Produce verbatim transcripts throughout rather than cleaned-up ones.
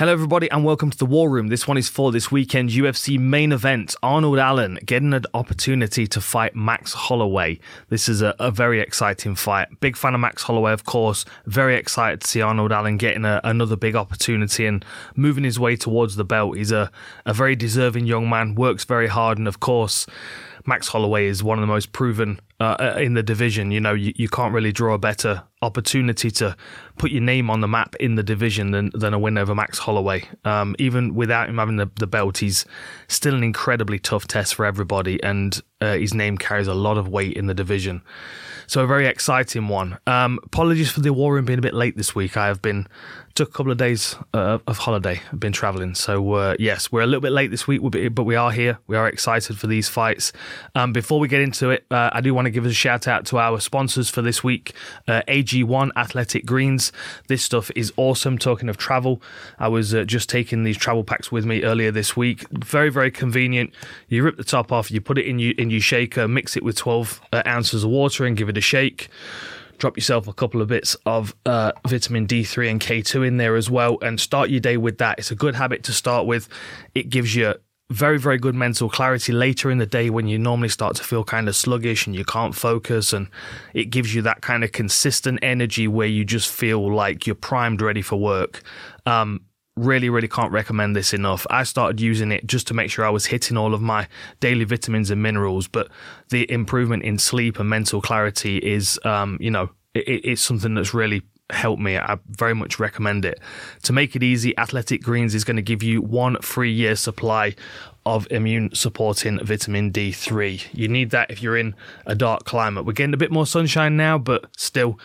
Hello everybody and welcome to the War Room. This one is for this weekend's U F C main event. Arnold Allen getting an opportunity to fight Max Holloway. This is a, a very exciting fight. Big fan of Max Holloway, of course. Very excited to see Arnold Allen getting a, another big opportunity and moving his way towards the belt. He's a, a very deserving young man, works very hard, and of course, Max Holloway is one of the most proven uh, in the division. You know, you, you can't really draw a better opportunity to put your name on the map in the division than, than a win over Max Holloway. Um, even without him having the, the belt, he's still an incredibly tough test for everybody, and uh, his name carries a lot of weight in the division. So a very exciting one. Um, apologies for the War Room being a bit late this week. I have been took a couple of days uh, of holiday. I've been travelling. So uh, yes, we're a little bit late this week, but we are here. We are excited for these fights. Um, before we get into it, uh, I do want to give a shout out to our sponsors for this week, uh, A G one Athletic Greens. This stuff is awesome. Talking of travel, I was uh, just taking these travel packs with me earlier this week. Very, very convenient. You rip the top off, you put it in your, in your shaker, mix it with twelve uh, ounces of water and give it a shake. Drop yourself a couple of bits of uh, vitamin D three and K two in there as well, and start your day with that. It's a good habit to start with. It gives you very, very good mental clarity later in the day when you normally start to feel kind of sluggish and you can't focus, and it gives you that kind of consistent energy where you just feel like you're primed, ready for work. Um, Really, really can't recommend this enough. I started using it just to make sure I was hitting all of my daily vitamins and minerals, but the improvement in sleep and mental clarity is, um, you know, it, it's something that's really helped me. I very much recommend it. To make it easy, Athletic Greens is going to give you one free year supply of immune supporting vitamin D three. You need that if you're in a dark climate. We're getting a bit more sunshine now, but still,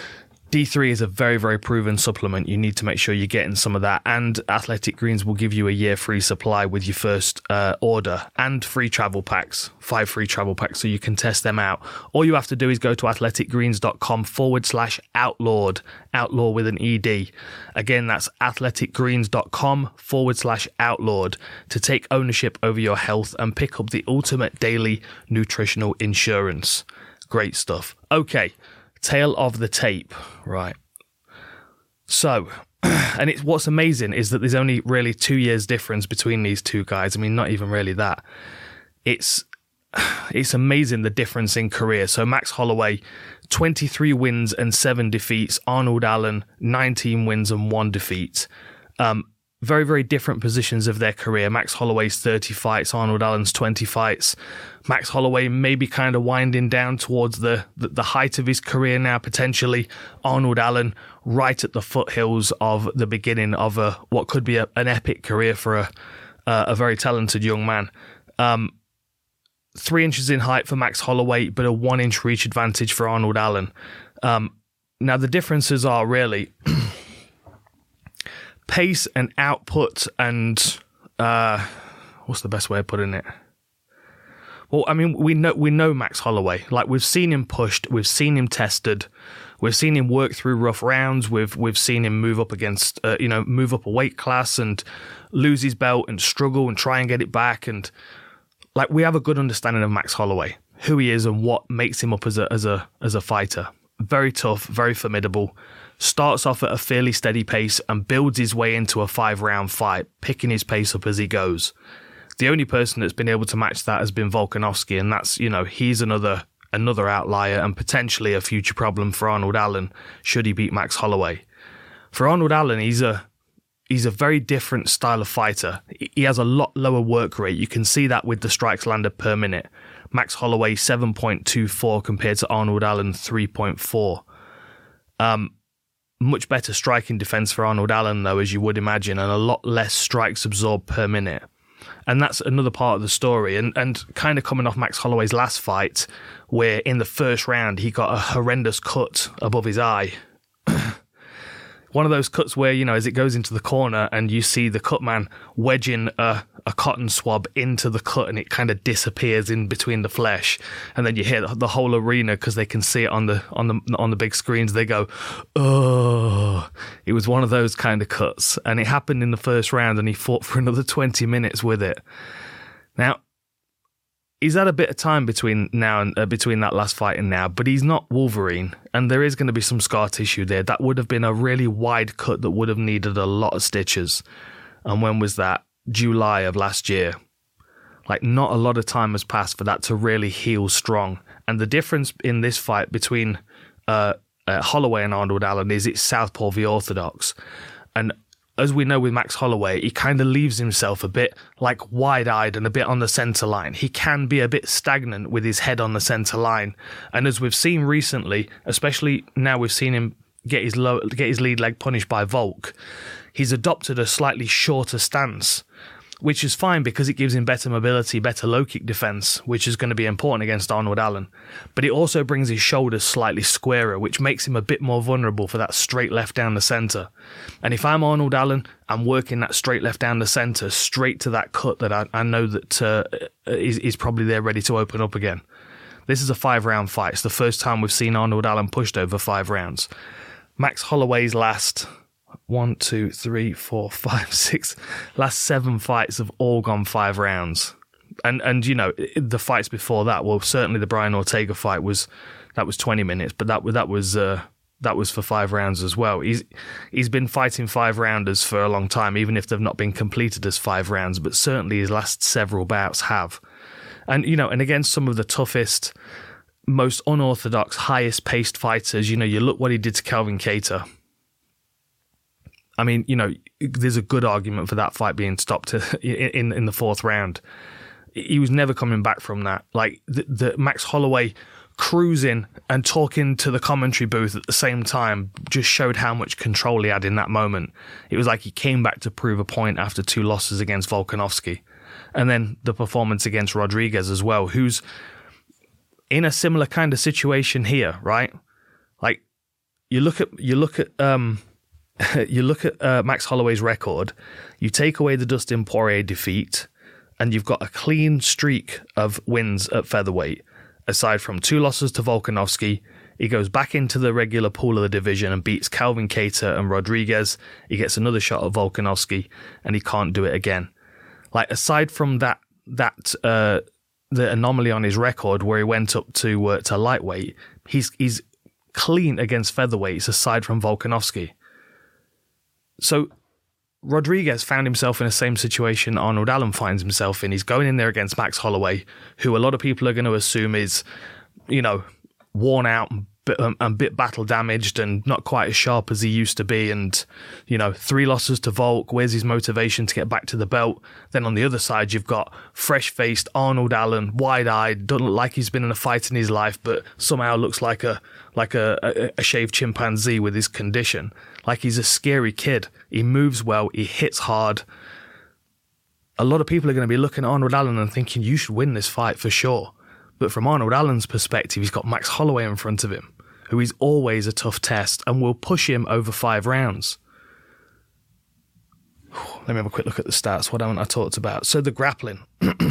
D three is a very, very proven supplement. You need to make sure you're getting some of that. And Athletic Greens will give you a year free supply with your first uh, order, and free travel packs, five free travel packs, so you can test them out. All you have to do is go to athleticgreens.com forward slash outlawed, outlaw with an E D. Again, that's athleticgreens.com forward slash outlawed to take ownership over your health and pick up the ultimate daily nutritional insurance. Great stuff. Okay. Tail of the tape, right? So, and it's what's amazing is that there's only really two years difference between these two guys. I mean, not even really that. It's it's amazing the difference in career. So Max Holloway, twenty-three wins and seven defeats. Arnold Allen, nineteen wins and one defeat. Um, very, very different positions of their career. Max Holloway's thirty fights, Arnold Allen's twenty fights. Max Holloway maybe kind of winding down towards the, the, the height of his career now, potentially. Arnold Allen right at the foothills of the beginning of a what could be a, an epic career for a uh, a very talented young man. Um, three inches in height for Max Holloway, but a one-inch reach advantage for Arnold Allen. Um, now, the differences are really pace and output and uh, what's the best way of putting it? Well, I mean, we know we know Max Holloway. Like, we've seen him pushed, we've seen him tested, we've seen him work through rough rounds. We've we've seen him move up against, uh, you know, move up a weight class and lose his belt and struggle and try and get it back. And like, we have a good understanding of Max Holloway, who he is and what makes him up as a as a as a fighter. Very tough, very formidable. Starts off at a fairly steady pace and builds his way into a five-round fight, picking his pace up as he goes. The only person that's been able to match that has been Volkanovski, and that's, you know, he's another another outlier and potentially a future problem for Arnold Allen should he beat Max Holloway. For Arnold Allen, he's a he's a very different style of fighter. He has a lot lower work rate. You can see that with the strikes landed per minute. Max Holloway seven point two four compared to Arnold Allen three point four. Um, much better striking defense for Arnold Allen, though, as you would imagine, and a lot less strikes absorbed per minute. And that's another part of the story. And, and kind of coming off Max Holloway's last fight, where in the first round he got a horrendous cut above his eye. One of those cuts where, you know, as it goes into the corner and you see the cut man wedging a, a cotton swab into the cut and it kind of disappears in between the flesh, and then you hear the whole arena, because they can see it on the on the on the big screens, they go, oh. It was one of those kind of cuts, and it happened in the first round, and he fought for another twenty minutes with it. Now, he's had a bit of time between now and uh, between that last fight and now, but he's not Wolverine, and there is going to be some scar tissue there. That would have been a really wide cut that would have needed a lot of stitches. And when was that? July of last year. Like, not a lot of time has passed for that to really heal strong. And the difference in this fight between uh, uh, Holloway and Arnold Allen is it's Southpaw v Orthodox. And as we know with Max Holloway, he kind of leaves himself a bit like wide-eyed and a bit on the centre line. He can be a bit stagnant with his head on the centre line. And as we've seen recently, especially now we've seen him get his low, get his lead leg punished by Volk, he's adopted a slightly shorter stance, which is fine because it gives him better mobility, better low kick defence, which is going to be important against Arnold Allen. But it also brings his shoulders slightly squarer, which makes him a bit more vulnerable for that straight left down the centre. And if I'm Arnold Allen, I'm working that straight left down the centre, straight to that cut that I, I know that uh, is, is probably there ready to open up again. This is a five-round fight. It's the first time we've seen Arnold Allen pushed over five rounds. Max Holloway's last... One, two, three, four, five, six. Last seven fights have all gone five rounds, and and you know the fights before that. Well, certainly the Brian Ortega fight was that was twenty minutes, but that that was uh, that was for five rounds as well. He's he's been fighting five rounders for a long time, even if they've not been completed as five rounds. But certainly his last several bouts have, and you know, and against some of the toughest, most unorthodox, highest paced fighters. You know, you look what he did to Calvin Kattar. I mean, you know, there's a good argument for that fight being stopped in in the fourth round. He was never coming back from that. Like, the, the Max Holloway cruising and talking to the commentary booth at the same time just showed how much control he had in that moment. It was like he came back to prove a point after two losses against Volkanovski. And then the performance against Rodriguez as well, who's in a similar kind of situation here, right? Like, you look at, you look at, um, you look at uh, Max Holloway's record, you take away the Dustin Poirier defeat, and you've got a clean streak of wins at featherweight. Aside from two losses to Volkanovski, he goes back into the regular pool of the division and beats Calvin Kattar and Rodriguez. He gets another shot at Volkanovski, and he can't do it again. Like, aside from that, that uh, the anomaly on his record where he went up to uh, to lightweight, he's he's clean against featherweights aside from Volkanovski. So Rodriguez found himself in the same situation Arnold Allen finds himself in. He's going in there against Max Holloway, who a lot of people are going to assume is, you know, worn out and bit, um, and bit battle damaged and not quite as sharp as he used to be. And, you know, three losses to Volk. Where's his motivation to get back to the belt? Then on the other side, you've got fresh-faced Arnold Allen, wide-eyed, doesn't look like he's been in a fight in his life, but somehow looks like a like a, a, a shaved chimpanzee with his condition. Like, he's a scary kid. He moves well. He hits hard. A lot of people are going to be looking at Arnold Allen and thinking, you should win this fight for sure. But from Arnold Allen's perspective, he's got Max Holloway in front of him, who is always a tough test and will push him over five rounds. Let me have a quick look at the stats. What haven't I talked about? So the grappling.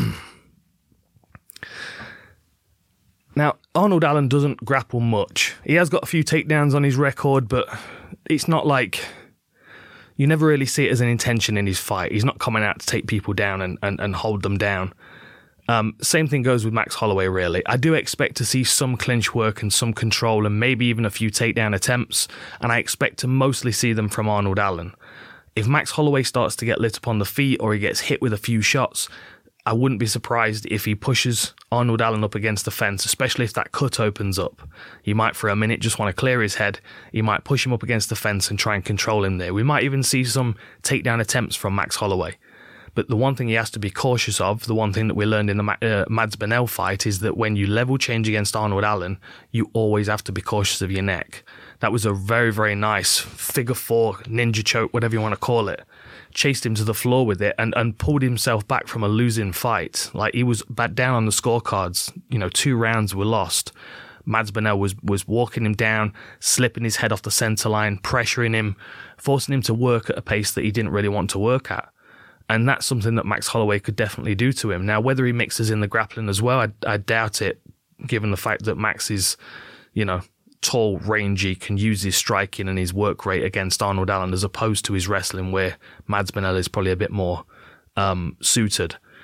Now, Arnold Allen doesn't grapple much. He has got a few takedowns on his record, but it's not like... You never really see it as an intention in his fight. He's not coming out to take people down and, and, and hold them down. Um, same thing goes with Max Holloway, really. I do expect to see some clinch work and some control and maybe even a few takedown attempts, and I expect to mostly see them from Arnold Allen. If Max Holloway starts to get lit up on the feet or he gets hit with a few shots, I wouldn't be surprised if he pushes Arnold Allen up against the fence, especially if that cut opens up. He might for a minute just want to clear his head. He might push him up against the fence and try and control him there. We might even see some takedown attempts from Max Holloway. But the one thing he has to be cautious of, the one thing that we learned in the uh, Mads Bennell fight, is that when you level change against Arnold Allen, you always have to be cautious of your neck. That was a very, very nice figure four, ninja choke, whatever you want to call it. Chased him to the floor with it and, and pulled himself back from a losing fight. Like, he was back down on the scorecards. You know, two rounds were lost. Mads Bennell was, was walking him down, slipping his head off the centre line, pressuring him, forcing him to work at a pace that he didn't really want to work at. And that's something that Max Holloway could definitely do to him. Now, whether he mixes in the grappling as well, I, I doubt it, given the fact that Max is, you know, tall, rangy, can use his striking and his work rate against Arnold Allen as opposed to his wrestling, where Mads Bennell is probably a bit more um, suited.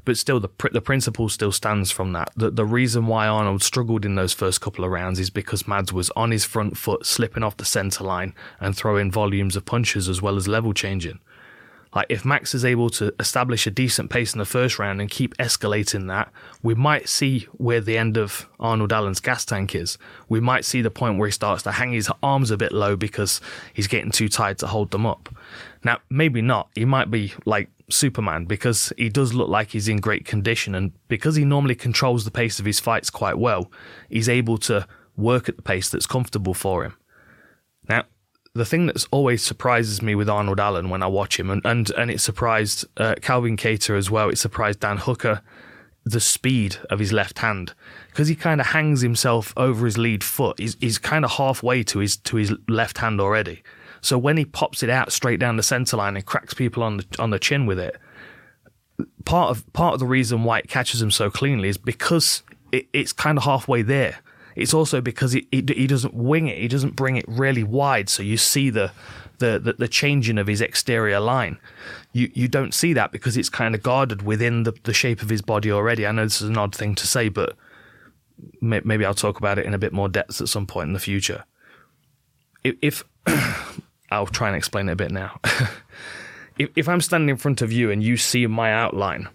But still, the pr- the principle still stands from that. The, the reason why Arnold struggled in those first couple of rounds is because Mads was on his front foot, slipping off the centre line and throwing volumes of punches as well as level changing. Like, if Max is able to establish a decent pace in the first round and keep escalating that, we might see where the end of Arnold Allen's gas tank is. We might see the point where he starts to hang his arms a bit low because he's getting too tired to hold them up. Now, maybe not. He might be like Superman because he does look like he's in great condition, and because he normally controls the pace of his fights quite well, he's able to work at the pace that's comfortable for him. Now, the thing that's always surprises me with Arnold Allen when I watch him, and, and, and it surprised uh, Calvin Kattar as well, it surprised Dan Hooker, the speed of his left hand. Because he kind of hangs himself over his lead foot. He's, he's kind of halfway to his to his left hand already. So when he pops it out straight down the centre line and cracks people on the on the chin with it, part of part of the reason why it catches him so cleanly is because it, it's kind of halfway there. It's also because he, he he doesn't wing it. He doesn't bring it really wide, so you see the the the, the changing of his exterior line. You you don't see that because it's kind of guarded within the, the shape of his body already. I know this is an odd thing to say, but may, maybe I'll talk about it in a bit more depth at some point in the future. If, if I'll try and explain it a bit now. if if I'm standing in front of you and you see my outline,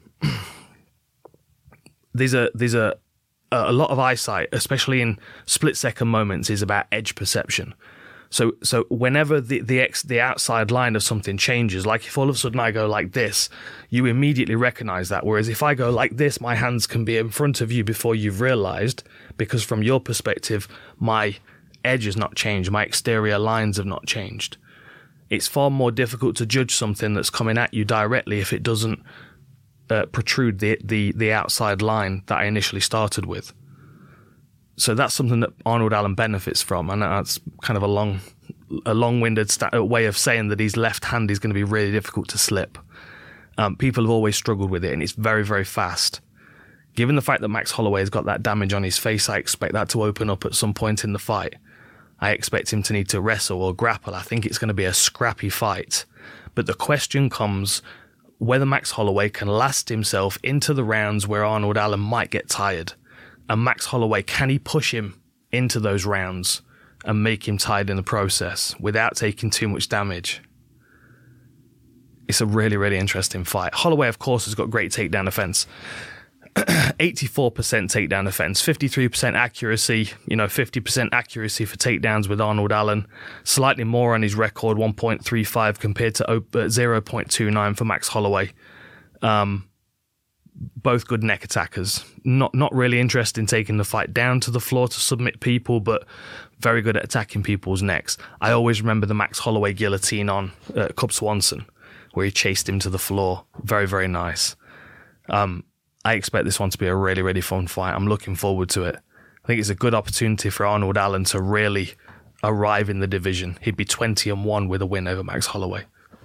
there's a there's a a lot of eyesight, especially in split-second moments, is about edge perception. So so whenever the the ex, the outside line of something changes, like if all of a sudden I go like this, you immediately recognise that. Whereas if I go like this, my hands can be in front of you before you've realised, because from your perspective, my edge has not changed, my exterior lines have not changed. It's far more difficult to judge something that's coming at you directly if it doesn't Uh, protrude the, the the outside line that I initially started with. So that's something that Arnold Allen benefits from, and that's kind of a long, a long-winded sta- way of saying that his left hand is going to be really difficult to slip. Um, people have always struggled with it, and it's very, very fast. Given the fact that Max Holloway has got that damage on his face, I expect that to open up at some point in the fight. I expect him to need to wrestle or grapple. I think it's going to be a scrappy fight. But the question comes whether Max Holloway can last himself into the rounds where Arnold Allen might get tired. And Max Holloway, can he push him into those rounds and make him tired in the process without taking too much damage? It's a really, really interesting fight. Holloway, of course, has got great takedown defense. eighty-four percent takedown defense, fifty-three percent accuracy, you know, fifty percent accuracy for takedowns with Arnold Allen. Slightly more on his record, one point three five compared to zero point two nine for Max Holloway. Um, both good neck attackers. Not not really interested in taking the fight down to the floor to submit people, but very good at attacking people's necks. I always remember the Max Holloway guillotine on uh, Cub Swanson, where he chased him to the floor. Very, very nice. Um, I expect this one to be a really, really fun fight. I'm looking forward to it. I think it's a good opportunity for Arnold Allen to really arrive in the division. He'd be twenty and one with a win over Max Holloway.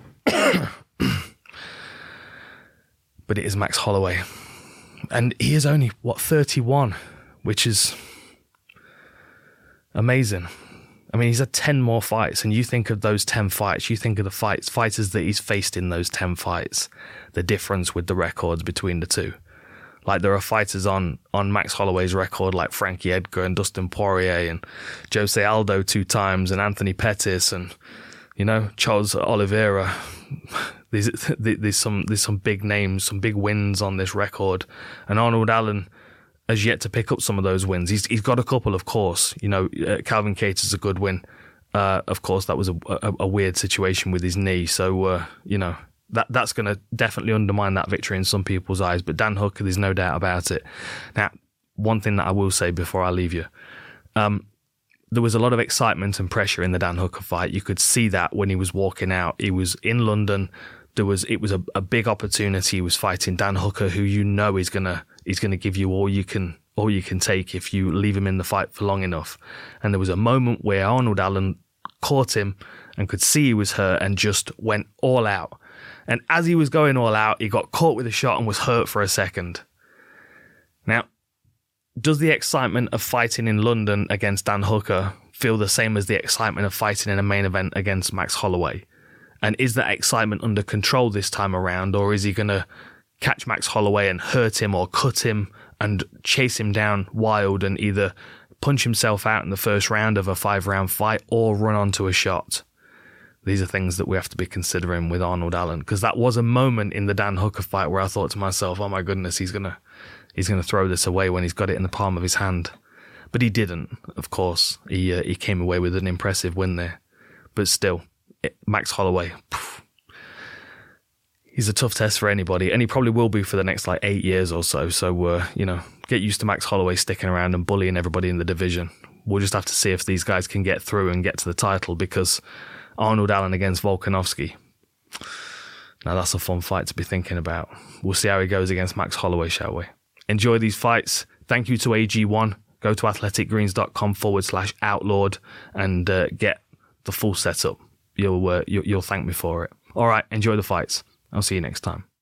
But it is Max Holloway. And he is only, what, thirty-one, which is amazing. I mean, he's had ten more fights, and you think of those ten fights, you think of the fights, fighters that he's faced in those ten fights, the difference with the records between the two. Like, there are fighters on, on Max Holloway's record like Frankie Edgar and Dustin Poirier and Jose Aldo two times and Anthony Pettis and, you know, Charles Oliveira. There's, there's some there's some big names, some big wins on this record. And Arnold Allen has yet to pick up some of those wins. He's He's got a couple, of course. You know, uh, Calvin Kattar's a good win. Uh, of course, that was a, a, a weird situation with his knee. So, uh, you know, That that's going to definitely undermine that victory in some people's eyes. But Dan Hooker, there's no doubt about it. Now, one thing that I will say before I leave you, um, there was a lot of excitement and pressure in the Dan Hooker fight. You could see that when he was walking out. He was in London. There was it was a, a big opportunity. He was fighting Dan Hooker, who you know is gonna is gonna give you all you can all you can take if you leave him in the fight for long enough. And there was a moment where Arnold Allen caught him and could see he was hurt and just went all out. And as he was going all out, he got caught with a shot and was hurt for a second. Now, does the excitement of fighting in London against Dan Hooker feel the same as the excitement of fighting in a main event against Max Holloway? And is that excitement under control this time around, or is he going to catch Max Holloway and hurt him or cut him and chase him down wild and either punch himself out in the first round of a five-round fight or run onto a shot. These are things that we have to be considering with Arnold Allen, because that was a moment in the Dan Hooker fight where I thought to myself, oh my goodness, he's gonna he's gonna throw this away when he's got it in the palm of his hand. But he didn't, of course. He uh, he came away with an impressive win there. But still, it, Max Holloway, phew, he's a tough test for anybody, and he probably will be for the next like eight years or so. So, uh, you know, get used to Max Holloway sticking around and bullying everybody in the division. We'll just have to see if these guys can get through and get to the title, because Arnold Allen against Volkanovski, now that's a fun fight to be thinking about. We'll see how he goes against Max Holloway, shall we? Enjoy these fights. Thank you to A G one. Go to athleticgreens.com forward slash outlawed and uh, get the full setup. You'll, uh, you, you'll thank me for it. All right, enjoy the fights. I'll see you next time.